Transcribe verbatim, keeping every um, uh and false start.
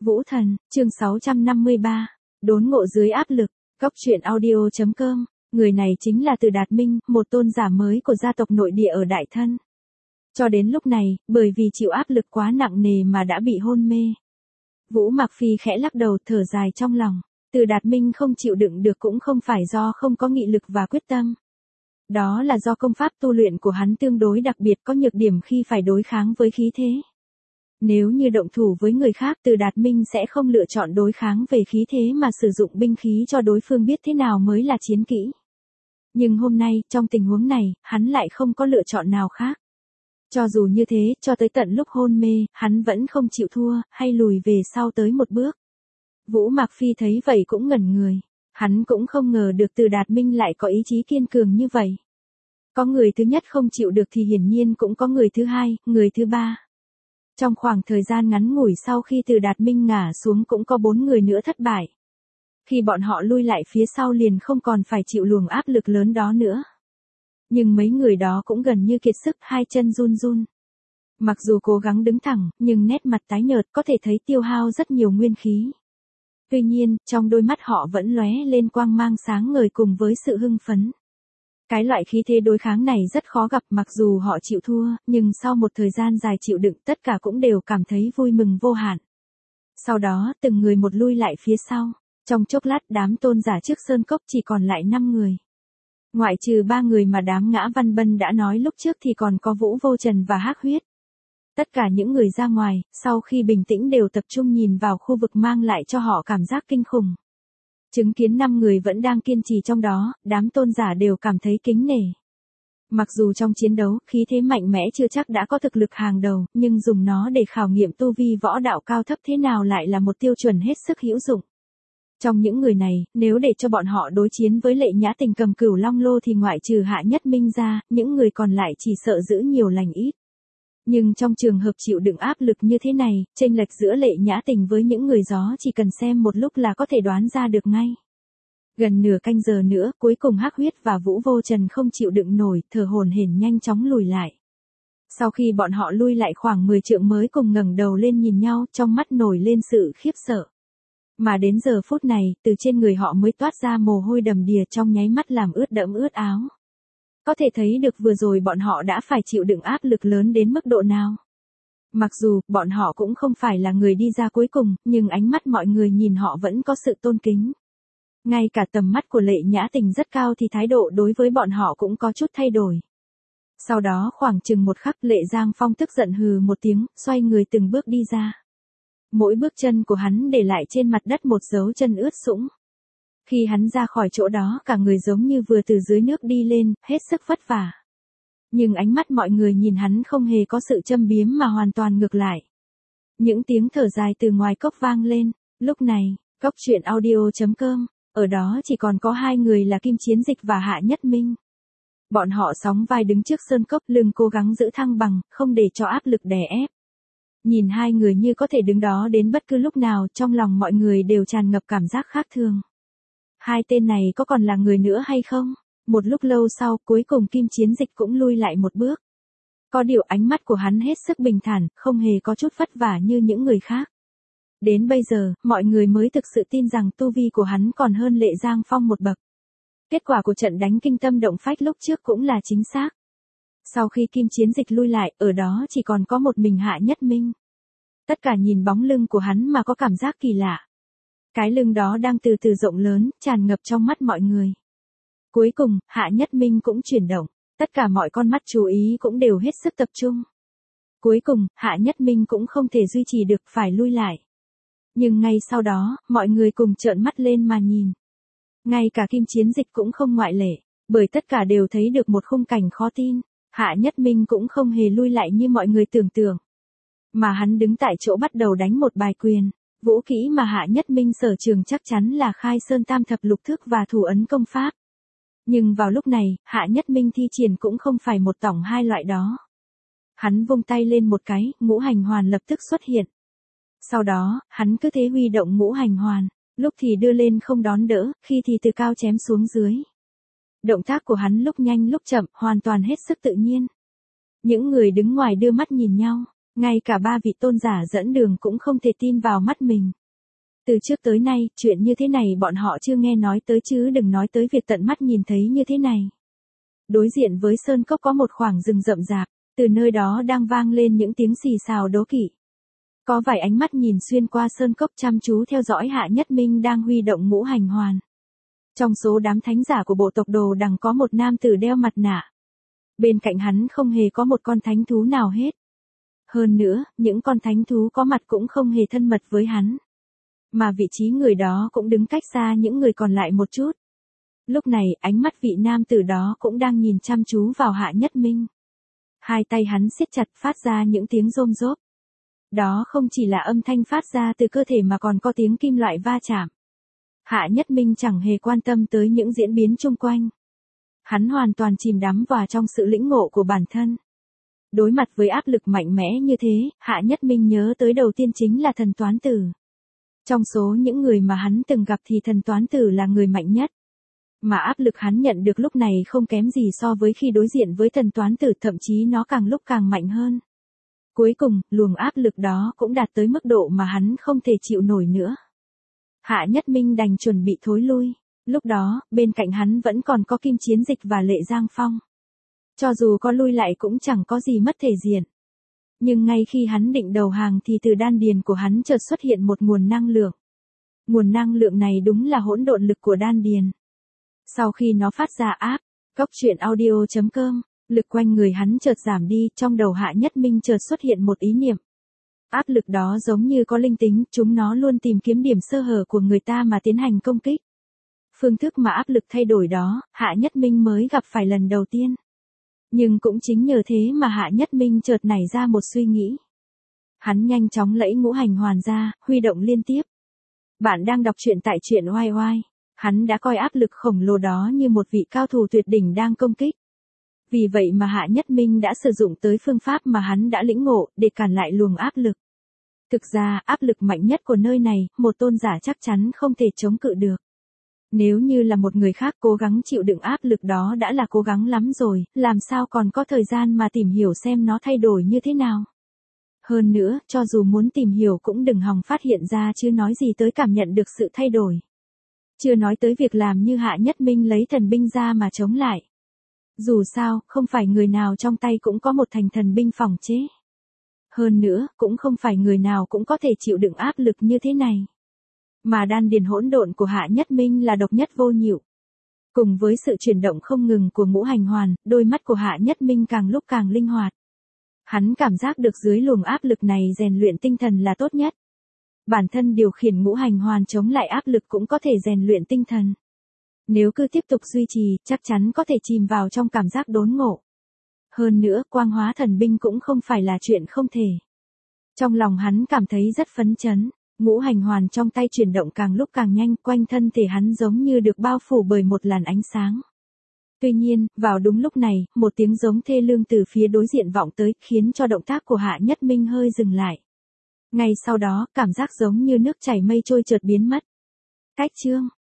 Vũ Thần, chương sáu trăm năm mươi ba, đốn ngộ dưới áp lực, Cóc truyện audio chấm com, người này chính là Từ Đạt Minh, một tôn giả mới của gia tộc nội địa ở Đại Thân. Cho đến lúc này, bởi vì chịu áp lực quá nặng nề mà đã bị hôn mê. Vũ Mạc Phi khẽ lắc đầu thở dài trong lòng, Từ Đạt Minh không chịu đựng được cũng không phải do không có nghị lực và quyết tâm. Đó là do công pháp tu luyện của hắn tương đối đặc biệt có nhược điểm khi phải đối kháng với khí thế. Nếu như động thủ với người khác Từ Đạt Minh sẽ không lựa chọn đối kháng về khí thế mà sử dụng binh khí cho đối phương biết thế nào mới là chiến kỹ. Nhưng hôm nay, trong tình huống này, hắn lại không có lựa chọn nào khác. Cho dù như thế, cho tới tận lúc hôn mê, hắn vẫn không chịu thua, hay lùi về sau tới một bước. Vũ Mạc Phi thấy vậy cũng ngẩn người. Hắn cũng không ngờ được Từ Đạt Minh lại có ý chí kiên cường như vậy. Có người thứ nhất không chịu được thì hiển nhiên cũng có người thứ hai, người thứ ba. Trong khoảng thời gian ngắn ngủi sau khi Từ Đạt Minh ngã xuống cũng có bốn người nữa thất bại. Khi bọn họ lui lại phía sau liền không còn phải chịu luồng áp lực lớn đó nữa. Nhưng mấy người đó cũng gần như kiệt sức, hai chân run run. Mặc dù cố gắng đứng thẳng, nhưng nét mặt tái nhợt có thể thấy tiêu hao rất nhiều nguyên khí. Tuy nhiên, trong đôi mắt họ vẫn lóe lên quang mang sáng ngời cùng với sự hưng phấn. Cái loại khí thế đối kháng này rất khó gặp, mặc dù họ chịu thua, nhưng sau một thời gian dài chịu đựng tất cả cũng đều cảm thấy vui mừng vô hạn. Sau đó, từng người một lui lại phía sau. Trong chốc lát đám tôn giả trước sơn cốc chỉ còn lại năm người. Ngoại trừ ba người mà đám Ngã Văn Bân đã nói lúc trước thì còn có Vũ Vô Trần và Hắc Huyết. Tất cả những người ra ngoài, sau khi bình tĩnh đều tập trung nhìn vào khu vực mang lại cho họ cảm giác kinh khủng. Chứng kiến năm người vẫn đang kiên trì trong đó, đám tôn giả đều cảm thấy kính nể. Mặc dù trong chiến đấu, khí thế mạnh mẽ chưa chắc đã có thực lực hàng đầu, nhưng dùng nó để khảo nghiệm tu vi võ đạo cao thấp thế nào lại là một tiêu chuẩn hết sức hữu dụng. Trong những người này, nếu để cho bọn họ đối chiến với Lệ Nhã Tình cầm Cửu Long Lô thì ngoại trừ Hạ Nhất Minh ra, những người còn lại chỉ sợ giữ nhiều lành ít. Nhưng trong trường hợp chịu đựng áp lực như thế này, chênh lệch giữa Lệ Nhã Tình với những người gió chỉ cần xem một lúc là có thể đoán ra được ngay. Gần nửa canh giờ nữa, cuối cùng Hắc Huyết và Vũ Vô Trần không chịu đựng nổi, thở hổn hển nhanh chóng lùi lại. Sau khi bọn họ lui lại khoảng mười trượng mới cùng ngẩng đầu lên nhìn nhau, trong mắt nổi lên sự khiếp sợ. Mà đến giờ phút này, từ trên người họ mới toát ra mồ hôi đầm đìa trong nháy mắt làm ướt đẫm ướt áo. Có thể thấy được vừa rồi bọn họ đã phải chịu đựng áp lực lớn đến mức độ nào. Mặc dù, bọn họ cũng không phải là người đi ra cuối cùng, nhưng ánh mắt mọi người nhìn họ vẫn có sự tôn kính. Ngay cả tầm mắt của Lệ Nhã Tình rất cao thì thái độ đối với bọn họ cũng có chút thay đổi. Sau đó khoảng chừng một khắc Lệ Giang Phong tức giận hừ một tiếng, xoay người từng bước đi ra. Mỗi bước chân của hắn để lại trên mặt đất một dấu chân ướt sũng. Khi hắn ra khỏi chỗ đó cả người giống như vừa từ dưới nước đi lên, hết sức vất vả. Nhưng ánh mắt mọi người nhìn hắn không hề có sự châm biếm mà hoàn toàn ngược lại. Những tiếng thở dài từ ngoài cốc vang lên, lúc này, Cóc truyện audio chấm com, ở đó chỉ còn có hai người là Kim Chiến Dịch và Hạ Nhất Minh. Bọn họ sóng vai đứng trước sơn cốc lưng cố gắng giữ thăng bằng, không để cho áp lực đè ép. Nhìn hai người như có thể đứng đó đến bất cứ lúc nào, trong lòng mọi người đều tràn ngập cảm giác khác thường. Hai tên này có còn là người nữa hay không? Một lúc lâu sau, cuối cùng Kim Chiến Dịch cũng lui lại một bước. Có điều ánh mắt của hắn hết sức bình thản, không hề có chút vất vả như những người khác. Đến bây giờ, mọi người mới thực sự tin rằng tu vi của hắn còn hơn Lệ Giang Phong một bậc. Kết quả của trận đánh kinh tâm động phách lúc trước cũng là chính xác. Sau khi Kim Chiến Dịch lui lại, ở đó chỉ còn có một mình Hạ Nhất Minh. Tất cả nhìn bóng lưng của hắn mà có cảm giác kỳ lạ. Cái lưng đó đang từ từ rộng lớn, tràn ngập trong mắt mọi người. Cuối cùng, Hạ Nhất Minh cũng chuyển động, tất cả mọi con mắt chú ý cũng đều hết sức tập trung. Cuối cùng, Hạ Nhất Minh cũng không thể duy trì được phải lui lại. Nhưng ngay sau đó, mọi người cùng trợn mắt lên mà nhìn. Ngay cả Kim Chiến Dịch cũng không ngoại lệ, bởi tất cả đều thấy được một khung cảnh khó tin. Hạ Nhất Minh cũng không hề lui lại như mọi người tưởng tượng. Mà hắn đứng tại chỗ bắt đầu đánh một bài quyền. Vũ kỹ mà Hạ Nhất Minh sở trường chắc chắn là Khai Sơn Tam Thập Lục Thức và Thủ Ấn Công Pháp. Nhưng vào lúc này, Hạ Nhất Minh thi triển cũng không phải một tổng hai loại đó. Hắn vung tay lên một cái, ngũ hành hoàn lập tức xuất hiện. Sau đó, hắn cứ thế huy động ngũ hành hoàn, lúc thì đưa lên không đón đỡ, khi thì từ cao chém xuống dưới. Động tác của hắn lúc nhanh lúc chậm, hoàn toàn hết sức tự nhiên. Những người đứng ngoài đưa mắt nhìn nhau, Ngay cả ba vị tôn giả dẫn đường cũng không thể tin vào mắt mình. Từ trước tới nay, chuyện như thế này bọn họ chưa nghe nói tới chứ đừng nói tới việc tận mắt nhìn thấy như thế này. Đối diện với sơn cốc có một khoảng rừng rậm rạp, từ nơi đó đang vang lên những tiếng xì xào đố kỵ. Có vài ánh mắt nhìn xuyên qua sơn cốc chăm chú theo dõi Hạ Nhất Minh đang huy động ngũ hành hoàn. Trong số đám thánh giả của bộ tộc Đồ Đằng có một nam tử đeo mặt nạ. Bên cạnh hắn không hề có một con thánh thú nào hết. Hơn nữa, những con thánh thú có mặt cũng không hề thân mật với hắn. Mà vị trí người đó cũng đứng cách xa những người còn lại một chút. Lúc này, ánh mắt vị nam tử đó cũng đang nhìn chăm chú vào Hạ Nhất Minh. Hai tay hắn siết chặt phát ra những tiếng rôm rốp. Đó không chỉ là âm thanh phát ra từ cơ thể mà còn có tiếng kim loại va chạm. Hạ Nhất Minh chẳng hề quan tâm tới những diễn biến chung quanh. Hắn hoàn toàn chìm đắm vào trong sự lĩnh ngộ của bản thân. Đối mặt với áp lực mạnh mẽ như thế, Hạ Nhất Minh nhớ tới đầu tiên chính là thần toán tử. Trong số những người mà hắn từng gặp thì thần toán tử là người mạnh nhất. Mà áp lực hắn nhận được lúc này không kém gì so với khi đối diện với thần toán tử, thậm chí nó càng lúc càng mạnh hơn. Cuối cùng, luồng áp lực đó cũng đạt tới mức độ mà hắn không thể chịu nổi nữa. Hạ Nhất Minh đành chuẩn bị thối lui. Lúc đó, bên cạnh hắn vẫn còn có Kim Chiến Dịch và Lệ Giang Phong. Cho dù có lui lại cũng chẳng có gì mất thể diện. Nhưng ngay khi hắn định đầu hàng thì từ đan điền của hắn chợt xuất hiện một nguồn năng lượng. Nguồn năng lượng này đúng là hỗn độn lực của đan điền. Sau khi nó phát ra áp, Cốc Truyện Audio chấm com, lực quanh người hắn chợt giảm đi, trong đầu Hạ Nhất Minh chợt xuất hiện một ý niệm. Áp lực đó giống như có linh tính, chúng nó luôn tìm kiếm điểm sơ hở của người ta mà tiến hành công kích. Phương thức mà áp lực thay đổi đó, Hạ Nhất Minh mới gặp phải lần đầu tiên. Nhưng cũng chính nhờ thế mà Hạ Nhất Minh chợt nảy ra một suy nghĩ. Hắn nhanh chóng lẫy ngũ hành hoàn ra, huy động liên tiếp. Bạn đang đọc truyện tại truyện oai oai. Hắn đã coi áp lực khổng lồ đó như một vị cao thủ tuyệt đỉnh đang công kích. Vì vậy mà Hạ Nhất Minh đã sử dụng tới phương pháp mà hắn đã lĩnh ngộ để cản lại luồng áp lực. Thực ra, áp lực mạnh nhất của nơi này, một tôn giả chắc chắn không thể chống cự được. Nếu như là một người khác cố gắng chịu đựng áp lực đó đã là cố gắng lắm rồi, làm sao còn có thời gian mà tìm hiểu xem nó thay đổi như thế nào. Hơn nữa, cho dù muốn tìm hiểu cũng đừng hòng phát hiện ra chứ nói gì tới cảm nhận được sự thay đổi. Chưa nói tới việc làm như Hạ Nhất Minh lấy thần binh ra mà chống lại. Dù sao, không phải người nào trong tay cũng có một thành thần binh phòng chế. Hơn nữa, cũng không phải người nào cũng có thể chịu đựng áp lực như thế này. Mà đan điền hỗn độn của Hạ Nhất Minh là độc nhất vô nhị. Cùng với sự chuyển động không ngừng của ngũ hành hoàn, đôi mắt của Hạ Nhất Minh càng lúc càng linh hoạt. Hắn cảm giác được dưới luồng áp lực này rèn luyện tinh thần là tốt nhất. Bản thân điều khiển ngũ hành hoàn chống lại áp lực cũng có thể rèn luyện tinh thần. Nếu cứ tiếp tục duy trì, chắc chắn có thể chìm vào trong cảm giác đốn ngộ. Hơn nữa, quang hóa thần binh cũng không phải là chuyện không thể. Trong lòng hắn cảm thấy rất phấn chấn, ngũ hành hoàn trong tay chuyển động càng lúc càng nhanh, quanh thân thể hắn giống như được bao phủ bởi một làn ánh sáng. Tuy nhiên, vào đúng lúc này, một tiếng giống thê lương từ phía đối diện vọng tới, khiến cho động tác của Hạ Nhất Minh hơi dừng lại. Ngay sau đó, cảm giác giống như nước chảy mây trôi chợt biến mất. Cách chương